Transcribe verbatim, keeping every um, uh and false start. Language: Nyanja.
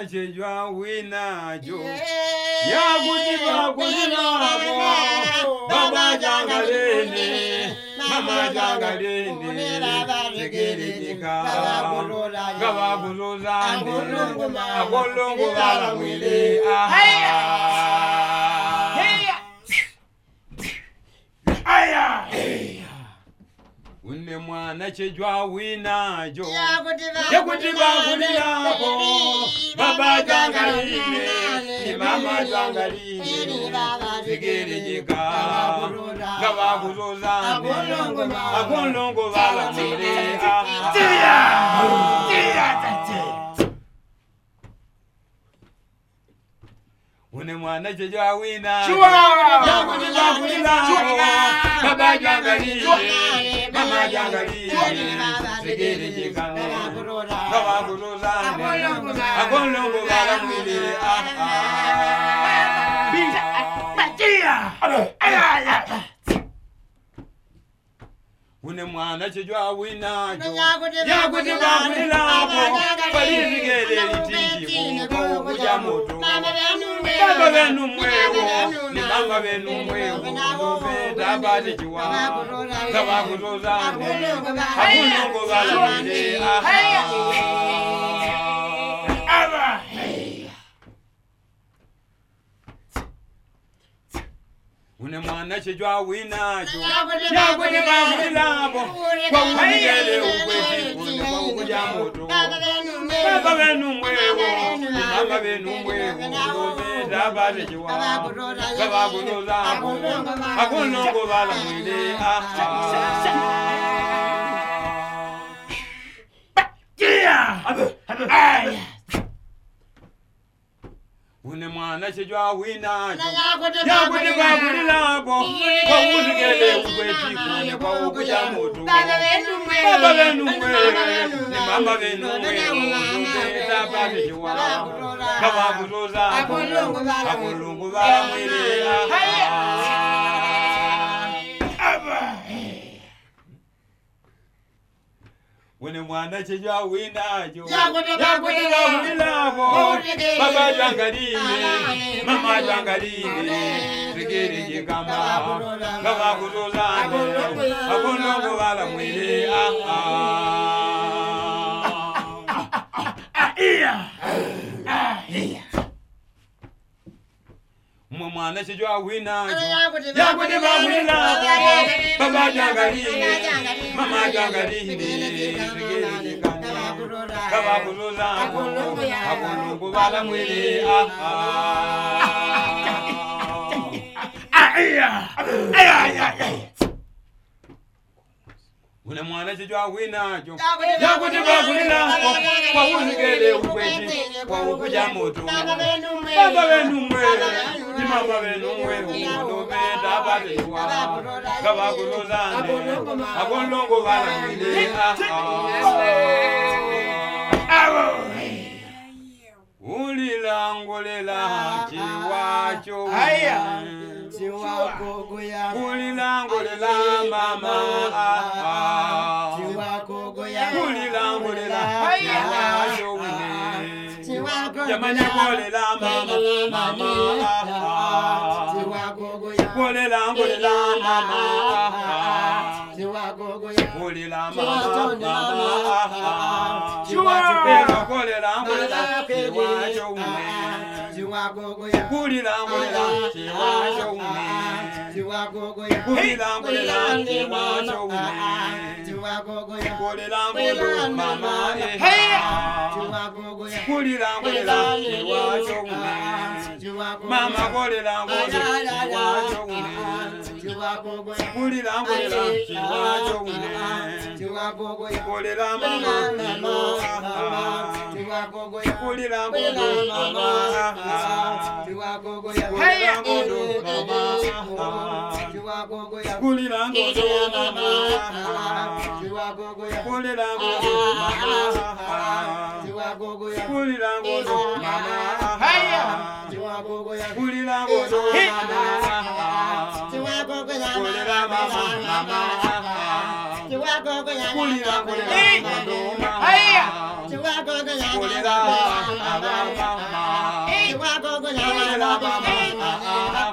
mwana chejwa wina jo ya kutiba kulilabo baba jangalene mama jangalene tegerejika gaba buluzande akolongo bala mwile aya Une mwana chejwa wina jo yakutiba kulilabo baba jangaline ni mama jangaline tegerejika gaba buluzande akolongo bala mwile tia tia tia Une mwana chejwa wina yakutiba kulilabo baba jangaline mama jangaline tegerejika gaba buluzande akolongo bala mwile binja tia aya Une mwana chejwa wina jo yakutiba kulilabo palizigele litinji ko kuja moto baba benu mwewo ni mama benu mwewo nobeta bali jiwa gaba kulozane akulongo bala mwile aba Une mwana chejwa wina jo yakutiba kulilabo kwa uzigele ukweti kune kwa ukuja moto baba benu mwewo ni mama benu mwewo nobeta bali jiwa gaba kulozane akulongo bala mwile Une mwana chejwa wina jo yakutiba kulilabo kwa uzigele ukweti kune kwa ukuja moto baba benu mwewo ni mama benu mwewo nobeta bali jiwa gaba kulozane akulongo bala mwile Une mwana chejwa wina jo yakutiba kulilabo baba jangaline mama jangaline tegerejika gaba kulozane akolongo bala mwile Mwana chejwa wina jo yakutiba kulilabo baba jangaline mama jangaline tegerejika gaba kulozane akolongo bala mwile Une mwana chejwa wina jo yakutiba kulilabo kwa uzigele ukweti kwa ukuja moto baba benu mwewo ni mama benu mwewo nobeta bali jiwa gaba kulozane akolongo bala mwile Ulilangolela chiwacho Ulilangolela mama Ulilangolela chiwacho Jamani kolela mama mama Kolela kolela mama Kolela mama mama Chiwacho kolela kolela chiwacho Kulila kulila chiwacho ume Kulila kulila chiwacho ume Kulila kulila mama Kulila kulila chiwacho ume Mama kulila kulila chiwacho ume Kulila kulila chiwacho ume Kulila mama Kulila kulila mama Kulila ngodo mama Kulila ngodo mama Kulila ngodo mama Kulila ngodo mama Kulila ngodo Kulila mama mama Kulila ngodo mama Kulila mama Baba,